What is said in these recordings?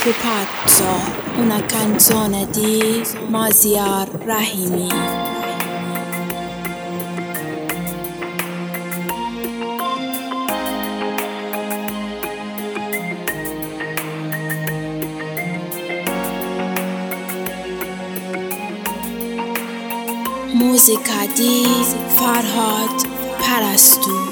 Pupazzo, una canzone di Maziar Rahimi. Musica di Farhad Parastu.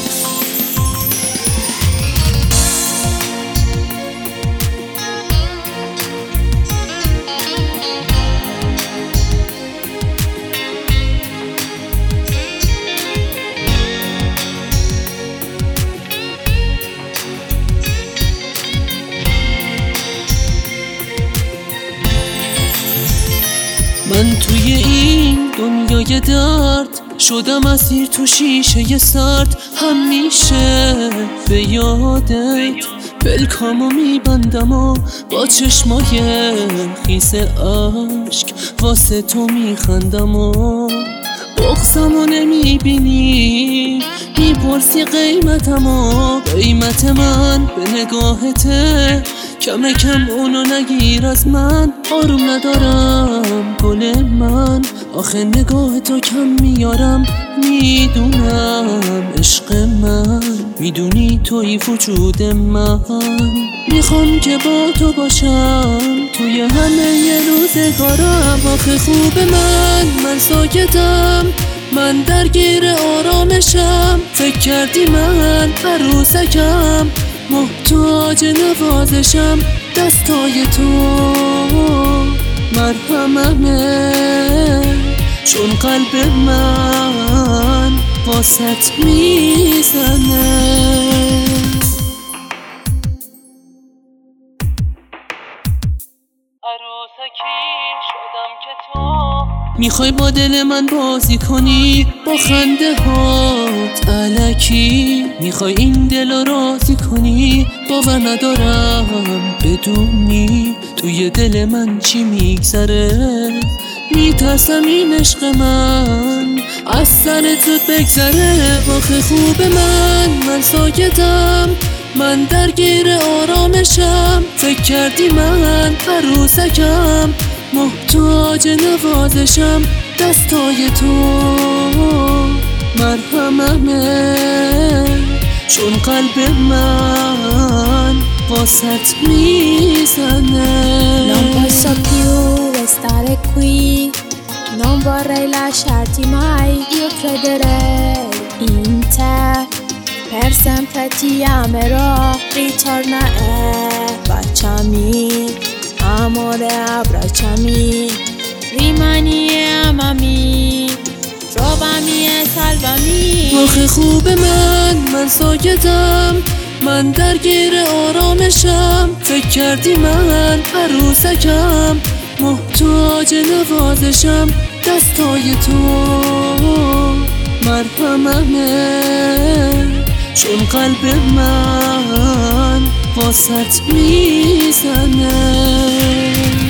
من توی این دنیای درد شدم اسیر تو شیشه سرد، همیشه به یادت پلکامو میبندم و با چشمای خیس عشق واسه تو میخندم و بغضمو نمیبینی، میپرسی قیمتم و قیمت من به نگاهته، کم کم اونو نگیر از من، آروم ندارم گل من، آخه نگاه تو کم میارم، میدونم عشق من، میدونی توی وجود من، میخوام که با تو باشم توی همه روزگارم، آخه خوب من ساکتم، من درگیر آرامشم، فکر کردی من عروسکم، محتاج نوازشم، دستای تو مرهممه، چون قلب من واسط میزنه. عروسکی شدم که تو میخوای با دل من بازی کنی، با خنده هات الکی میخوای این دل رو راضی کنی، باور ندارم بدونی توی دل من چی میگذره، میترسم این عشق من از سر زود بگذره، آخه خوب من ساکتم، من درگیر آرامشم، فکر کردی من عروسکم، محتاج نوازشم، دستای تو مرهممه، چون قلب من واسط میزنه. Non posso più restare qui, non vorrei lasciarti mai, io crederei in te, per sempre ti amerò, ritorna e baciami, amore abbracciami, rimani e amami, trovami e salvami. آخه خوب من ساکتم، من درگیر آرامشم، فکر کردی من عروسکم، محتاج نوازشم، دستای تو مرهممه، چون قلب من واسط میزنه.